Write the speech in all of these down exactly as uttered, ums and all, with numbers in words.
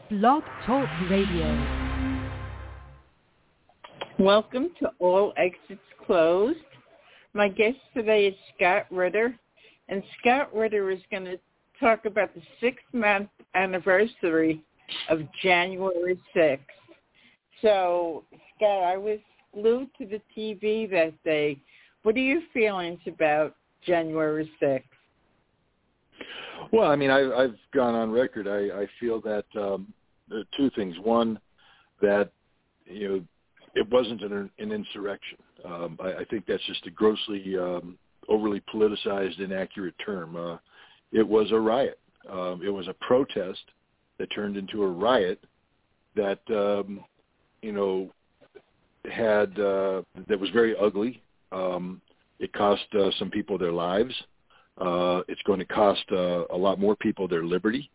Blog Talk Radio. Welcome to All Exits Closed. My guest today is Scott Ritter, and Scott Ritter is going to talk about the six-month anniversary of January sixth. So, Scott, I was glued to the T V that day. What are your feelings about January sixth? Well, I mean, I, I've gone on record. I, I feel that um, there are two things. One, that, you know, it wasn't an, an insurrection. Um, I, I think that's just a grossly um, overly politicized, inaccurate term. Uh, it was a riot. Um, it was a protest that turned into a riot that, um, you know, had uh, that was very ugly. Um, it cost uh, some people their lives. Uh, it's going to cost uh, a lot more people their liberty.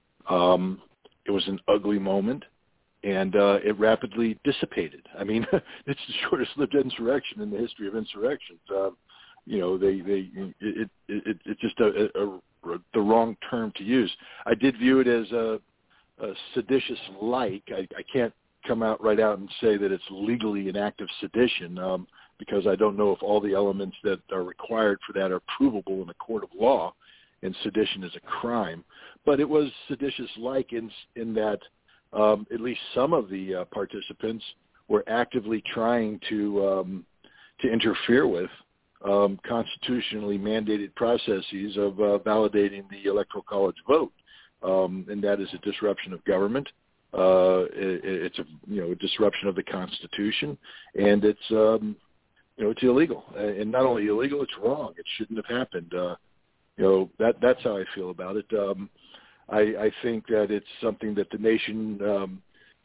Um, it was an ugly moment, and uh, it rapidly dissipated. I mean, it's the shortest-lived insurrection in the history of insurrections. Uh, you know, they, they, it, it, it, it's just a, a, a, the wrong term to use. I did view it as a, a seditious-like. I, I can't come out right out and say that it's legally an act of sedition. Um, because I don't know if all the elements that are required for that are provable in a court of law, and sedition is a crime. But it was seditious-like in, in that um, at least some of the uh, participants were actively trying to um, to interfere with um, constitutionally mandated processes of uh, validating the Electoral College vote, um, and that is a disruption of government. Uh, it, it's a you know a disruption of the Constitution, and it's um, You know, it's illegal, and not only illegal, it's wrong. It shouldn't have happened. Uh, you know, that that's how I feel about it. Um, I, I think that it's something that the nation um,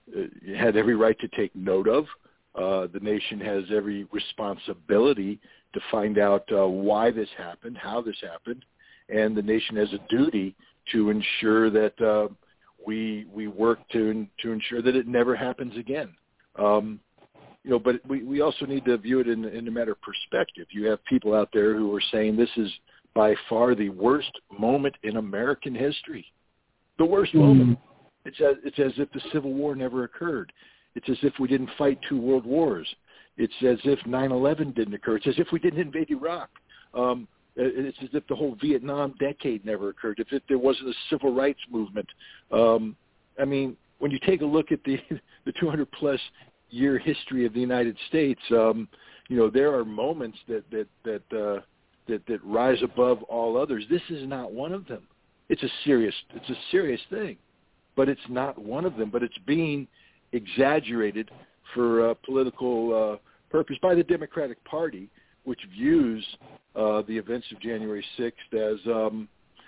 had every right to take note of. Uh, the nation has every responsibility to find out uh, why this happened, how this happened, and the nation has a duty to ensure that uh, we we work to to ensure that it never happens again. Um, You know, but we, we also need to view it in, in a matter of perspective. You have people out there who are saying this is by far the worst moment in American history. The worst mm-hmm. moment. It's as, it's as if the Civil War never occurred. It's as if we didn't fight two world wars. It's as if nine eleven didn't occur. It's as if we didn't invade Iraq. Um, it's as if the whole Vietnam decade never occurred. If it, there wasn't a civil rights movement. Um, I mean, when you take a look at the the two hundred plus year history of the United States, um, you know, there are moments that that that, uh, that that rise above all others. This is not one of them. It's a serious it's a serious thing, but it's not one of them. But it's being exaggerated for uh, political uh, purpose by the Democratic Party, which views uh, the events of January sixth as um,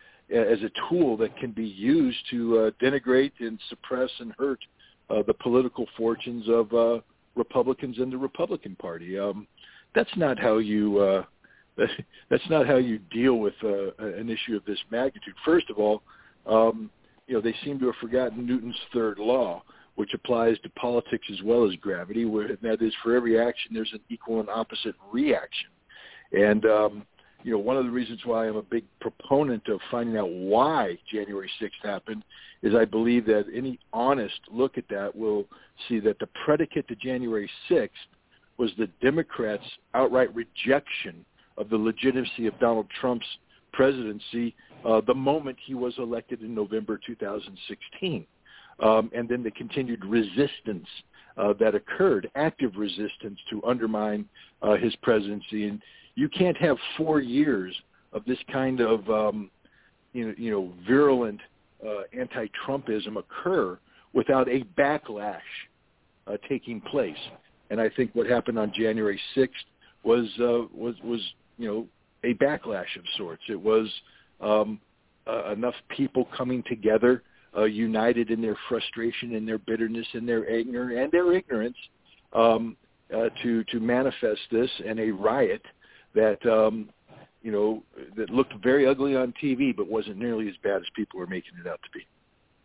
as a tool that can be used to uh, denigrate and suppress and hurt Uh, the political fortunes of uh, Republicans and the Republican Party. Um, that's not how you uh, that's not how you deal with uh, an issue of this magnitude. First of all, um, you know they seem to have forgotten Newton's third law, which applies to politics as well as gravity, where that is, for every action there's an equal and opposite reaction. And um, you know, one of the reasons why I'm a big proponent of finding out why January sixth happened is I believe that any honest look at that will see that the predicate to January sixth was the Democrats' outright rejection of the legitimacy of Donald Trump's presidency uh, the moment he was elected in November two thousand sixteen. Um, and then the continued resistance uh, that occurred, active resistance to undermine uh, his presidency. And you can't have four years of this kind of, um, you know, you know, virulent uh, anti-Trumpism occur without a backlash uh, taking place. And I think what happened on January sixth was uh, was was you know a backlash of sorts. It was um, uh, enough people coming together, uh, united in their frustration and their bitterness and their anger and their ignorance, um, uh, to to manifest this in a riot that, um, you know, that looked very ugly on T V, but wasn't nearly as bad as people were making it out to be.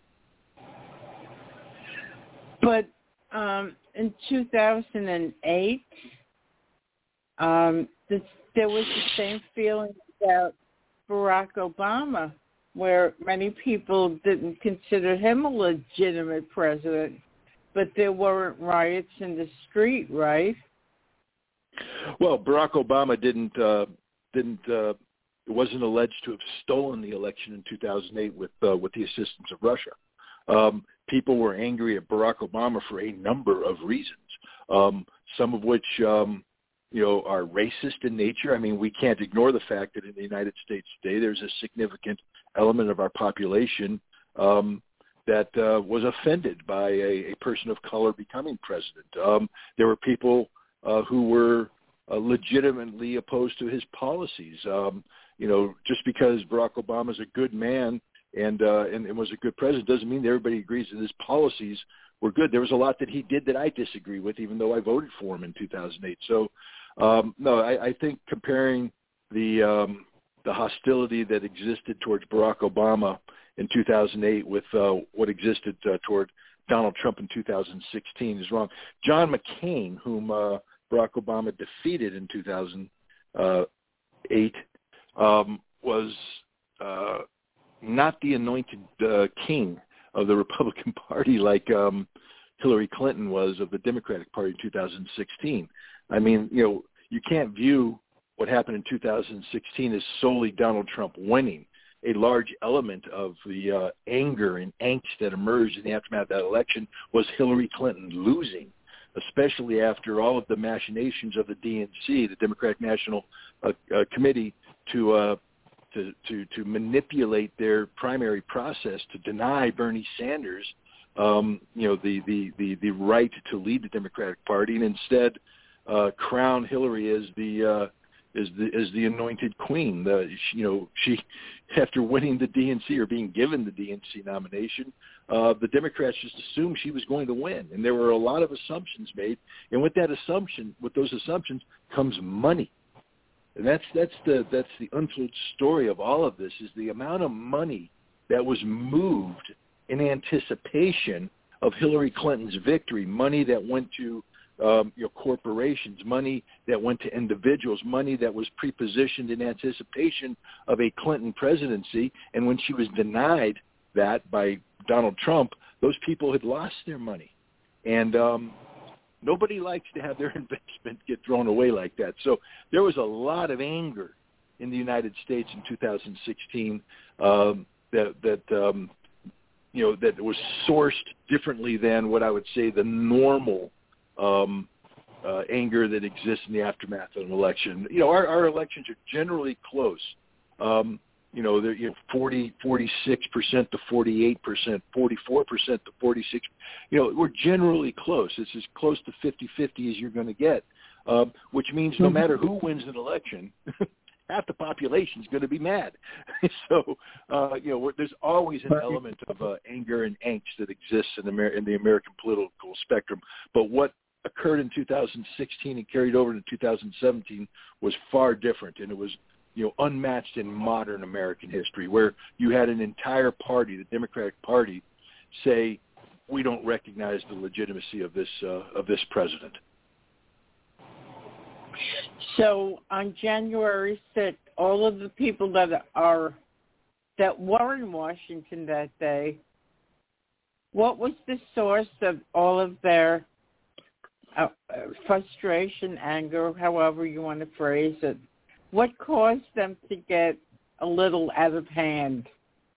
But um, in two thousand eight, um, this, there was the same feeling about Barack Obama where many people didn't consider him a legitimate president, but there weren't riots in the street, right? Well, Barack Obama didn't uh, didn't uh, wasn't alleged to have stolen the election in two thousand eight with uh, with the assistance of Russia. Um, people were angry at Barack Obama for a number of reasons, um, some of which um, you know are racist in nature. I mean, we can't ignore the fact that in the United States today there's a significant element of our population um, that uh, was offended by a, a person of color becoming president. Um, there were people uh, who were uh, legitimately opposed to his policies. Um, you know, just because Barack Obama is a good man and, uh, and and was a good president doesn't mean that everybody agrees that his policies were good. There was a lot that he did that I disagree with, even though I voted for him in two thousand eight. So, um, no, I, I think comparing the um, the hostility that existed towards Barack Obama in two thousand eight with uh, what existed uh, toward Donald Trump in two thousand sixteen is wrong. John McCain, whom uh, Barack Obama defeated in two thousand eight, um, was uh, not the anointed uh, king of the Republican Party like um, Hillary Clinton was of the Democratic Party in two thousand sixteen. I mean, you know, you can't view what happened in two thousand sixteen as solely Donald Trump winning. A large element of the uh, anger and angst that emerged in the aftermath of that election was Hillary Clinton losing, especially after all of the machinations of the D N C, the Democratic National uh, uh, Committee, to, uh, to to to manipulate their primary process to deny Bernie Sanders, um, you know, the, the, the, the right to lead the Democratic Party, and instead uh, crown Hillary as the uh, is the is the anointed queen. The, you know, she, after winning the D N C or being given the D N C nomination, uh, the Democrats just assumed she was going to win, and there were a lot of assumptions made. And with that assumption, with those assumptions, comes money, and that's that's the that's the untold story of all of this, is the amount of money that was moved in anticipation of Hillary Clinton's victory. Money that went to Um, you know, corporations, money that went to individuals, money that was prepositioned in anticipation of a Clinton presidency. And when she was denied that by Donald Trump, those people had lost their money. And um, nobody likes to have their investment get thrown away like that. So there was a lot of anger in the United States in two thousand sixteen um, that, that um, you know, that was sourced differently than what I would say the normal Um, uh, anger that exists in the aftermath of an election. You know, our, our elections are generally close. Um, you know, they're you know, forty, forty-six percent to forty-eight percent, forty-four percent to forty-six. You know, we're generally close. It's as close to fifty-fifty as you're going to get, um, which means no matter who wins an election, half the population is going to be mad. so, uh, you know, there's always an element of uh, anger and angst that exists in the, in the American political spectrum. But what occurred in two thousand sixteen and carried over into two thousand seventeen was far different, and it was, you know, unmatched in modern American history, where you had an entire party, the Democratic Party, say, we don't recognize the legitimacy of this uh, of this president. So on January sixth, all of the people that are that were in Washington that day, what was the source of all of their uh, frustration, anger, however you want to phrase it? What caused them to get a little out of hand?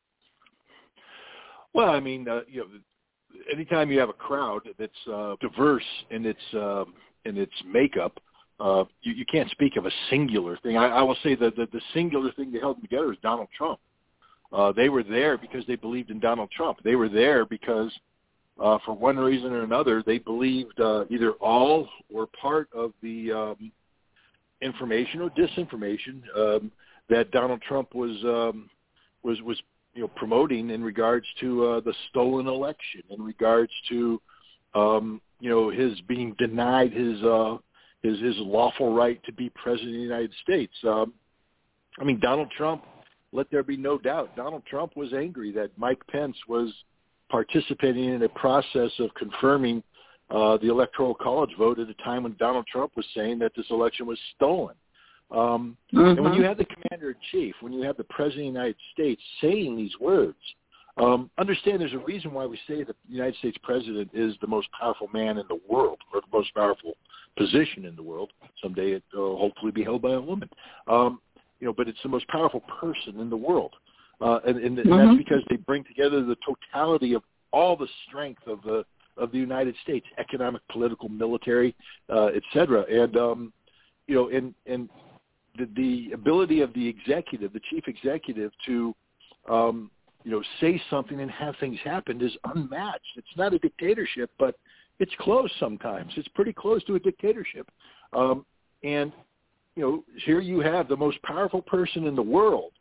Well, I mean, uh, you know, anytime you have a crowd that's uh, diverse in its uh, in its makeup, Uh, you, you can't speak of a singular thing. I, I will say that the, the singular thing that held them together is Donald Trump. Uh, they were there because they believed in Donald Trump. They were there because, uh, for one reason or another, they believed uh, either all or part of the um, information or disinformation um, that Donald Trump was um, was was you know promoting in regards to uh, the stolen election, in regards to um, you know his being denied his. Uh, His, his lawful right to be president of the United States. Um, I mean, Donald Trump, let there be no doubt, Donald Trump was angry that Mike Pence was participating in a process of confirming uh, the Electoral College vote at a time when Donald Trump was saying that this election was stolen. Um, mm-hmm. And when you have the commander-in-chief, when you have the president of the United States saying these words, um, understand there's a reason why we say that the United States president is the most powerful man in the world, or the most powerful position in the world. Someday it will hopefully be held by a woman. Um, you know, but it's the most powerful person in the world. Uh, and, and, mm-hmm. and that's because they bring together the totality of all the strength of the of the United States, economic, political, military, uh, et cetera. And, um, you know, and, and the, the ability of the executive, the chief executive, to, um, you know, say something and have things happen is unmatched. It's not a dictatorship, but it's close sometimes. It's pretty close to a dictatorship. Um, and, you know, here you have the most powerful person in the world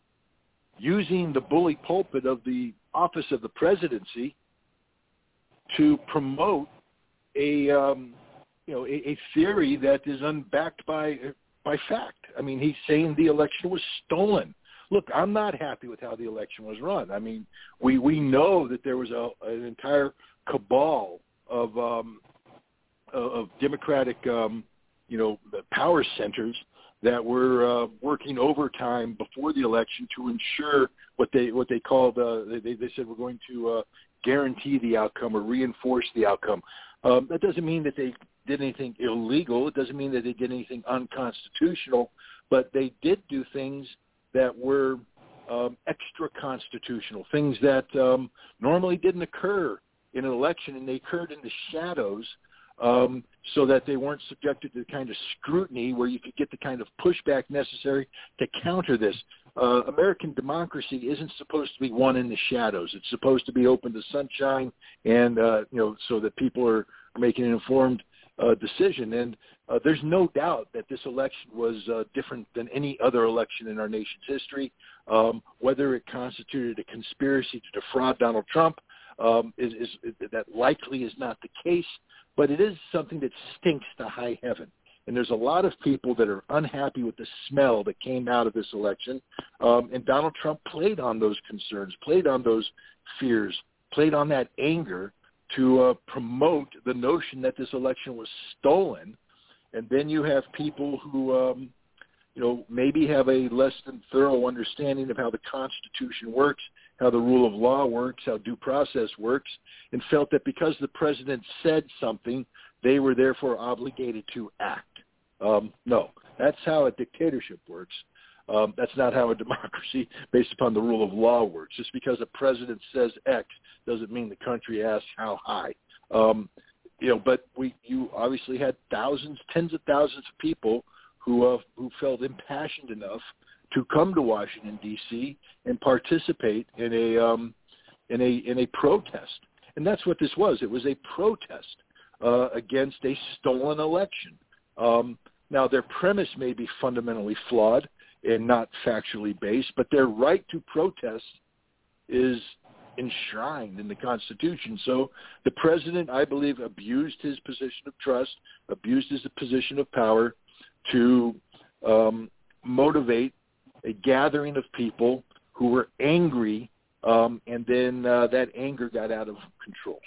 using the bully pulpit of the office of the presidency to promote a, um, you know, a, a theory that is unbacked by by fact. I mean, he's saying the election was stolen. Look, I'm not happy with how the election was run. I mean, we, we know that there was a, an entire cabal of um, of Democratic, um, you know, power centers that were uh, working overtime before the election to ensure what they what they called. Uh, they, they said we're going to uh, guarantee the outcome or reinforce the outcome. Um, that doesn't mean that they did anything illegal. It doesn't mean that they did anything unconstitutional. But they did do things that were um, extra constitutional, things that um, normally didn't occur in an election, and they occurred in the shadows. Um, so that they weren't subjected to the kind of scrutiny where you could get the kind of pushback necessary to counter this. Uh, American democracy isn't supposed to be won in the shadows. It's supposed to be open to sunshine, and uh, you know, so that people are making an informed uh, decision. And uh, there's no doubt that this election was uh, different than any other election in our nation's history. Um, whether it constituted a conspiracy to defraud Donald Trump um, is, is, is that likely is not the case. But it is something that stinks to high heaven. And there's a lot of people that are unhappy with the smell that came out of this election. Um, and Donald Trump played on those concerns, played on those fears, played on that anger to uh, promote the notion that this election was stolen. And then you have people who, um, you know, maybe have a less than thorough understanding of how the Constitution works, how the rule of law works, how due process works, and felt that because the president said something, they were therefore obligated to act. Um, no, that's how a dictatorship works. Um, that's not how a democracy based upon the rule of law works. Just because a president says X doesn't mean the country asks how high. Um, you know, but we, you obviously had thousands, tens of thousands of people who uh, who felt impassioned enough to come to Washington D C and participate in a um, in a in a protest, and that's what this was. It was a protest uh, against a stolen election. Um, now, their premise may be fundamentally flawed and not factually based, but their right to protest is enshrined in the Constitution. So the president, I believe, abused his position of trust, abused his position of power to um, motivate a gathering of people who were angry, um, and then uh, that anger got out of control.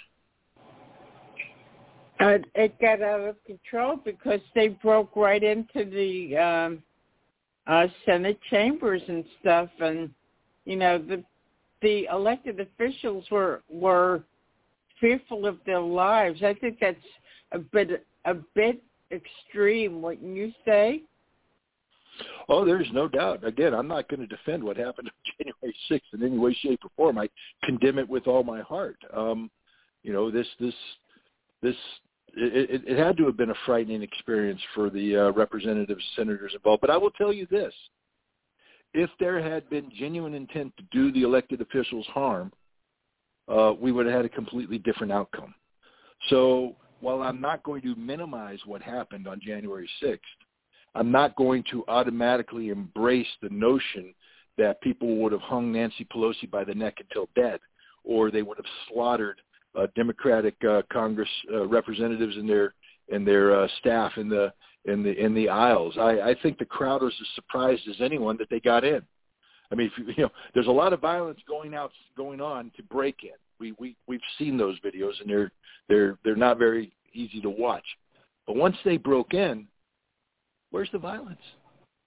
Uh, it got out of control because they broke right into the um, uh, Senate chambers and stuff, and you know the the elected officials were were fearful of their lives. I think that's a bit a bit extreme, wouldn't you say? Oh, there's no doubt. Again, I'm not going to defend what happened on January sixth in any way, shape, or form. I condemn it with all my heart. Um, you know, this, this, this, it, it, it had to have been a frightening experience for the uh, representatives, senators involved. But I will tell you this: if there had been genuine intent to do the elected officials harm, uh, we would have had a completely different outcome. So while I'm not going to minimize what happened on January sixth, I'm not going to automatically embrace the notion that people would have hung Nancy Pelosi by the neck until dead, or they would have slaughtered uh, Democratic uh, Congress uh, representatives and their and their uh, staff in the in the in the aisles. I, I think the crowd was as surprised as anyone that they got in. I mean, if you, you know, there's a lot of violence going out going on to break in. We we we've seen those videos, and they're they're they're not very easy to watch. But once they broke in, where's the violence?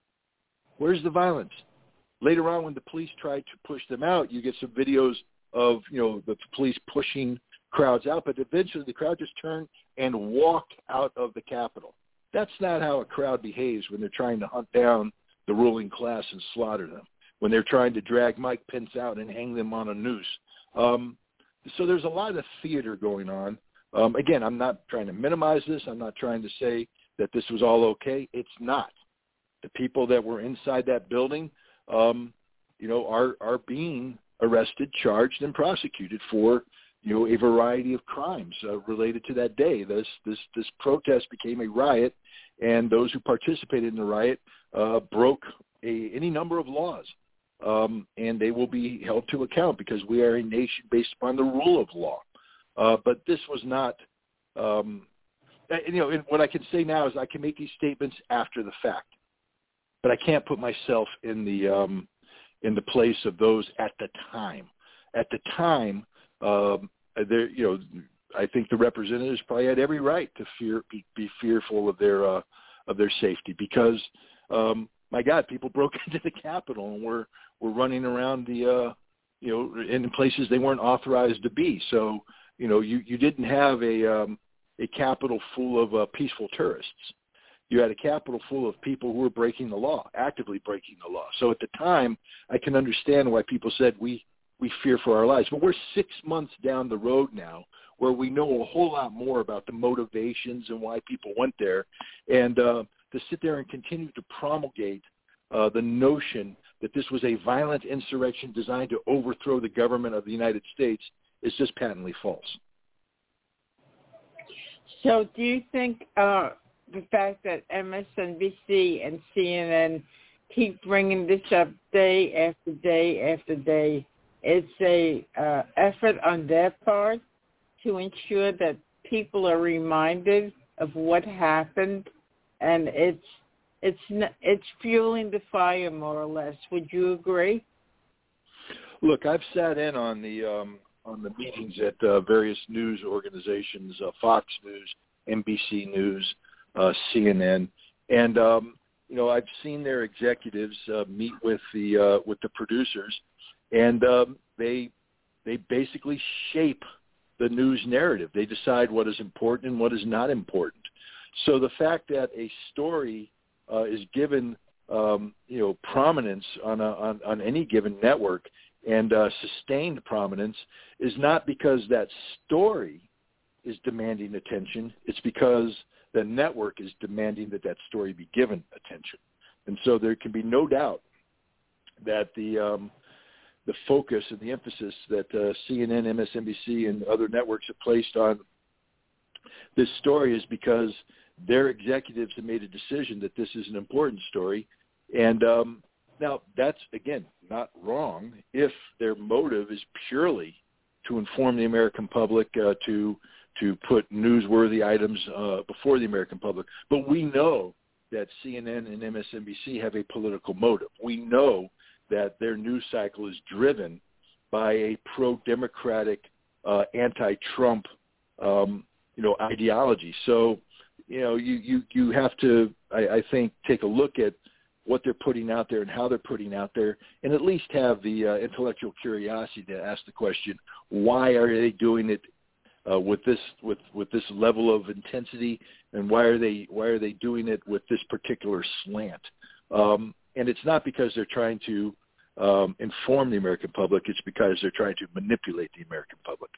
Where's the violence? Later on, when the police tried to push them out, you get some videos of, you know, the police pushing crowds out, but eventually the crowd just turned and walked out of the Capitol. That's not how a crowd behaves when they're trying to hunt down the ruling class and slaughter them, when they're trying to drag Mike Pence out and hang them on a noose. Um, so there's a lot of theater going on. Um, again, I'm not trying to minimize this. I'm not trying to say that this was all okay. It's not. The people that were inside that building, um, you know, are, are being arrested, charged, and prosecuted for, you know, a variety of crimes uh, related to that day. This this this protest became a riot, and those who participated in the riot uh, broke a, any number of laws, um, and they will be held to account because we are a nation based upon the rule of law. Uh, but this was not, um, you know, and what I can say now is I can make these statements after the fact, but I can't put myself in the um, in the place of those at the time. At the time. Um, there, you know, I think the representatives probably had every right to fear, be, be fearful of their uh, of their safety because, um, my God, people broke into the Capitol and were were running around the, uh, you know, in places they weren't authorized to be. So, you know, you, you didn't have a um, a Capitol full of uh, peaceful tourists. You had a Capitol full of people who were breaking the law, actively breaking the law. So at the time, I can understand why people said we. we fear for our lives. But we're six months down the road now where we know a whole lot more about the motivations and why people went there. And uh, to sit there and continue to promulgate uh, the notion that this was a violent insurrection designed to overthrow the government of the United States is just patently false. So do you think uh, the fact that M S N B C and C N N keep bringing this up day after day after day, it's a uh, effort on their part to ensure that people are reminded of what happened, and it's it's it's fueling the fire more or less? Would you agree? Look, I've sat in on the um, on the meetings at uh, various news organizations, uh, Fox News, N B C News, uh, C N N, and um, you know I've seen their executives uh, meet with the uh, with the producers. And um, they they basically shape the news narrative. They decide what is important and what is not important. So the fact that a story uh, is given um, you know prominence on, a, on on any given network and uh, sustained prominence is not because that story is demanding attention. It's because the network is demanding that that story be given attention. And so there can be no doubt that the um, the focus and the emphasis that uh, C N N, M S N B C, and other networks have placed on this story is because their executives have made a decision that this is an important story. And um, now that's, again, not wrong if their motive is purely to inform the American public, uh, to to put newsworthy items uh, before the American public. But we know that C N N and M S N B C have a political motive. We know that their news cycle is driven by a pro-democratic, uh, anti-Trump, um, you know, ideology. So, you know, you, you, you have to, I, I think, take a look at what they're putting out there and how they're putting out there, and at least have the uh, intellectual curiosity to ask the question, why are they doing it uh, with this with, with this level of intensity, and why are they why are they doing it with this particular slant? Um, And it's not because they're trying to um, inform the American public. It's because they're trying to manipulate the American public.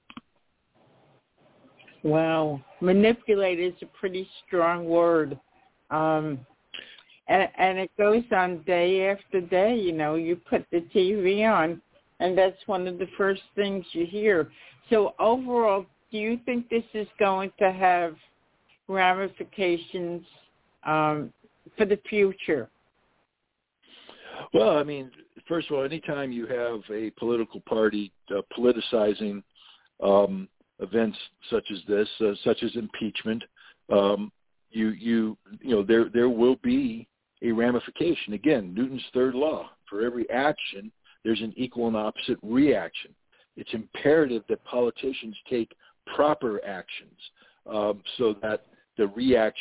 Wow. Manipulate is a pretty strong word. Um, and, and it goes on day after day. You know, you put the T V on, and that's one of the first things you hear. So overall, do you think this is going to have ramifications um, for the future? Well, I mean, first of all, anytime you have a political party uh, politicizing um, events such as this, uh, such as impeachment, um, you you you know there there will be a ramification. Again, Newton's third law: for every action, there's an equal and opposite reaction. It's imperative that politicians take proper actions um, so that the reaction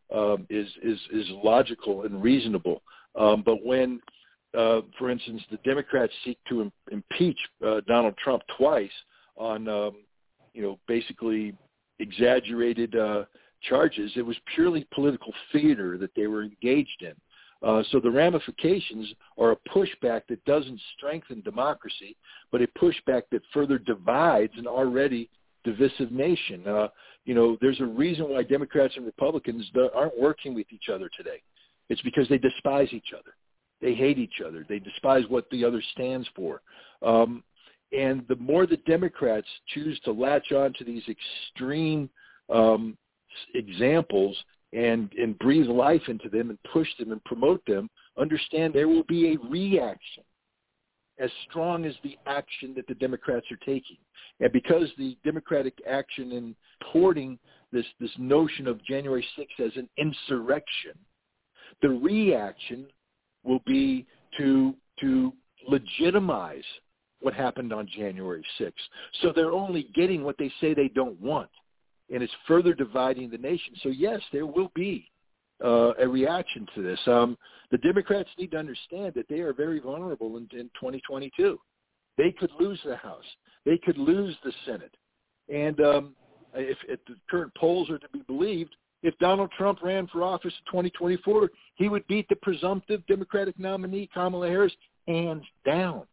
um, is, is, is logical and reasonable. Um, but when, uh, for instance, the Democrats seek to im- impeach uh, Donald Trump twice on, um, you know, basically exaggerated uh, charges, it was purely political theater that they were engaged in. Uh, so the ramifications are a pushback that doesn't strengthen democracy, but a pushback that further divides an already divisive nation. Uh, you know, there's a reason why Democrats and Republicans aren't working with each other today. It's because they despise each other. They hate each other. They despise what the other stands for. Um, and the more the Democrats choose to latch on to these extreme um, examples and, and breathe life into them and push them and promote them, understand there will be a reaction as strong as the action that the Democrats are taking. And because the Democratic action in porting this, this notion of January sixth as an insurrection, the reaction will be to, to legitimize what happened on January sixth. So they're only getting what they say they don't want. And it's further dividing the nation. So, yes, there will be uh, a reaction to this. Um, the Democrats need to understand that they are very vulnerable in, in twenty twenty-two. They could lose the House. They could lose the Senate. And um, if, if the current polls are to be believed, if Donald Trump ran for office in twenty twenty-four, he would beat the presumptive Democratic nominee, Kamala Harris, hands down.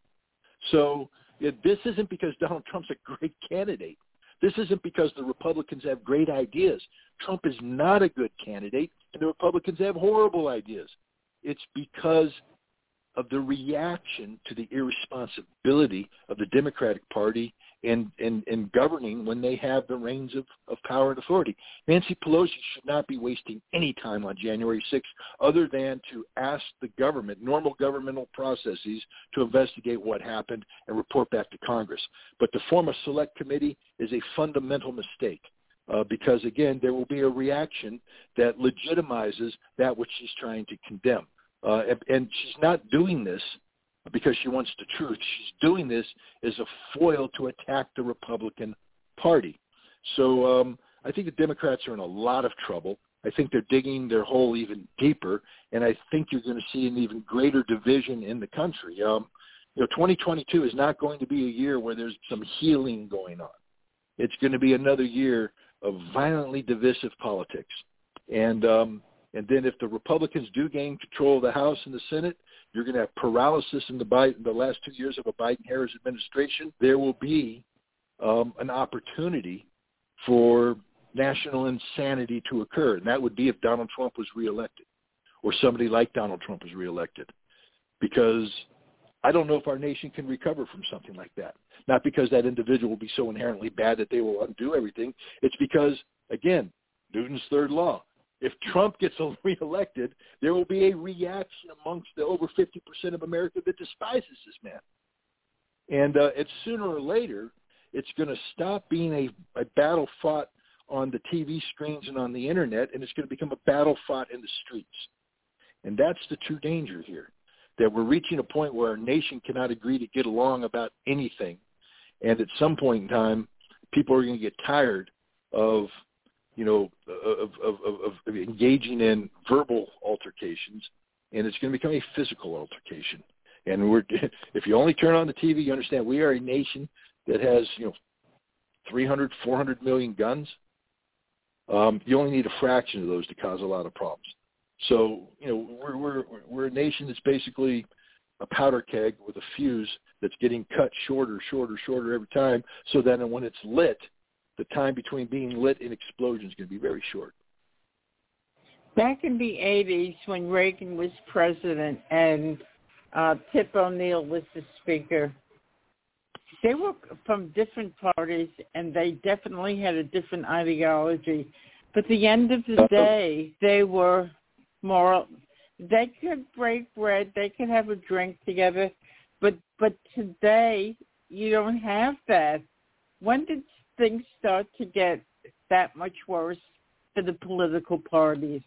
So yeah, this isn't because Donald Trump's a great candidate. This isn't because the Republicans have great ideas. Trump is not a good candidate, and the Republicans have horrible ideas. It's because of the reaction to the irresponsibility of the Democratic Party in, in, in governing when they have the reins of, of power and authority. Nancy Pelosi should not be wasting any time on January sixth other than to ask the government, normal governmental processes, to investigate what happened and report back to Congress. But to form a select committee is a fundamental mistake uh, because, again, there will be a reaction that legitimizes that which she's trying to condemn. Uh, and, and she's not doing this because she wants the truth. She's doing this as a foil to attack the Republican Party. So um, I think the Democrats are in a lot of trouble. I think they're digging their hole even deeper, and I think you're going to see an even greater division in the country. Um, you know, twenty twenty-two is not going to be a year where there's some healing going on. It's going to be another year of violently divisive politics. And um, and then if the Republicans do gain control of the House and the Senate, you're going to have paralysis in the, Biden, the last two years of a Biden-Harris administration. There will be um, an opportunity for national insanity to occur, and that would be if Donald Trump was reelected or somebody like Donald Trump was reelected, because I don't know if our nation can recover from something like that. Not because that individual will be so inherently bad that they will undo everything. It's because, again, Newton's third law. If Trump gets reelected, there will be a reaction amongst the over fifty percent of America that despises this man. And uh, it's sooner or later, it's going to stop being a, a battle fought on the T V screens and on the Internet, and it's going to become a battle fought in the streets. And that's the true danger here, that we're reaching a point where our nation cannot agree to get along about anything. And at some point in time, people are going to get tired of you know, of, of, of, of engaging in verbal altercations, and it's going to become a physical altercation. And we're, if you only turn on the T V, you understand we are a nation that has, you know, three hundred, four hundred million guns. Um, you only need a fraction of those to cause a lot of problems. So, you know, we're, we're, we're a nation that's basically a powder keg with a fuse that's getting cut shorter, shorter, shorter every time, so that when it's lit, the time between being lit and explosion is going to be very short. Back in the eighties, when Reagan was president and uh, Tip O'Neill was the speaker, they were from different parties, and they definitely had a different ideology. But at the end of the day, they were more, they could break bread, they could have a drink together, but but today you don't have that. When did things start to get that much worse for the political parties?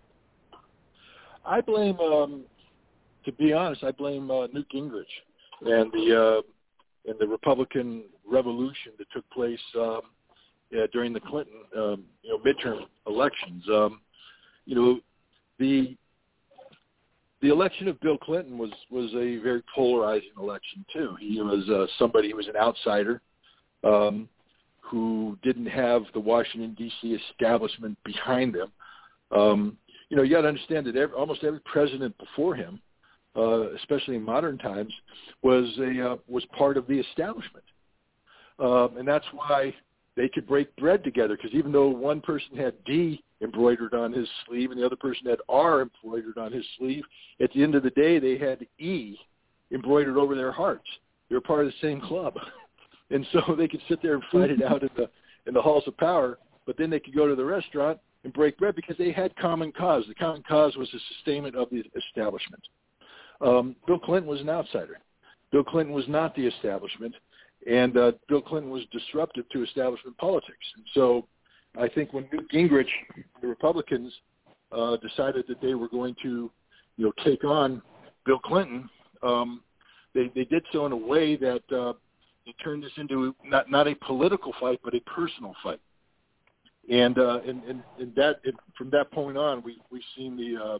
I blame, um, to be honest, I blame uh, Newt Gingrich and the uh, and the Republican revolution that took place um, yeah, during the Clinton um, you know midterm elections. Um, you know, the the election of Bill Clinton was, was a very polarizing election, too. He was uh, somebody who was an outsider um, who didn't have the Washington, D C establishment behind them. Um, you know, you got to understand that every, almost every president before him, uh, especially in modern times, was a uh, was part of the establishment. Um, and that's why they could break bread together, because even though one person had D embroidered on his sleeve and the other person had R embroidered on his sleeve, at the end of the day they had E embroidered over their hearts. They were part of the same club. And so they could sit there and fight it out in the in the halls of power, but then they could go to the restaurant and break bread because they had common cause. The common cause was the sustainment of the establishment. Um, Bill Clinton was an outsider. Bill Clinton was not the establishment. And uh, Bill Clinton was disruptive to establishment politics. And so I think when Newt Gingrich, the Republicans, uh, decided that they were going to, you know, take on Bill Clinton, um, they, they did so in a way that uh, they turned this into not, not a political fight, but a personal fight. And uh, and, and, and that it, from that point on, we, we've seen the, uh,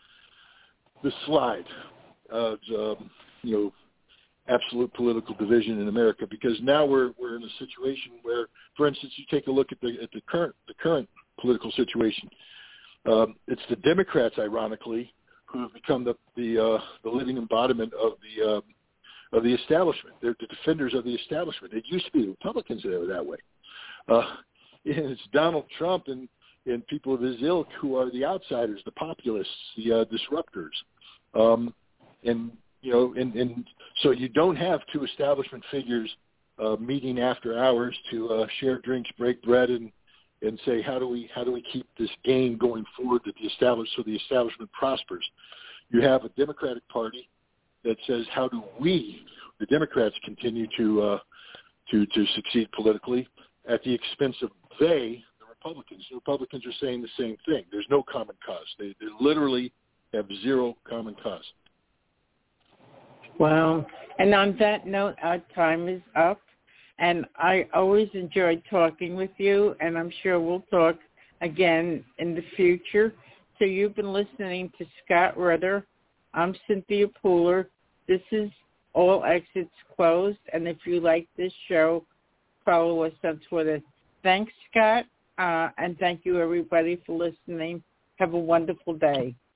the slide of, um, you know, absolute political division in America, because now we're we're in a situation where, for instance, you take a look at the at the current the current political situation. Um, it's the Democrats, ironically, who have become the the, uh, the living embodiment of the uh, of the establishment. They're the defenders of the establishment. It used to be the Republicans that were that way. Uh, and it's Donald Trump and and people of his ilk who are the outsiders, the populists, the uh, disruptors, um, and You know, and, and so you don't have two establishment figures uh, meeting after hours to uh, share drinks, break bread, and and say how do we how do we keep this game going forward that the established so the establishment prospers. You have a Democratic Party that says how do we, the Democrats, continue to uh, to to succeed politically at the expense of they, the Republicans. The Republicans are saying the same thing. There's no common cause. They, they literally have zero common cause. Wow. And on that note, our time is up. And I always enjoyed talking with you, and I'm sure we'll talk again in the future. So you've been listening to Scott Ritter. I'm Cynthia Pooler. This is All Exits Closed. And if you like this show, follow us on Twitter. Thanks, Scott. Uh, and thank you, everybody, for listening. Have a wonderful day.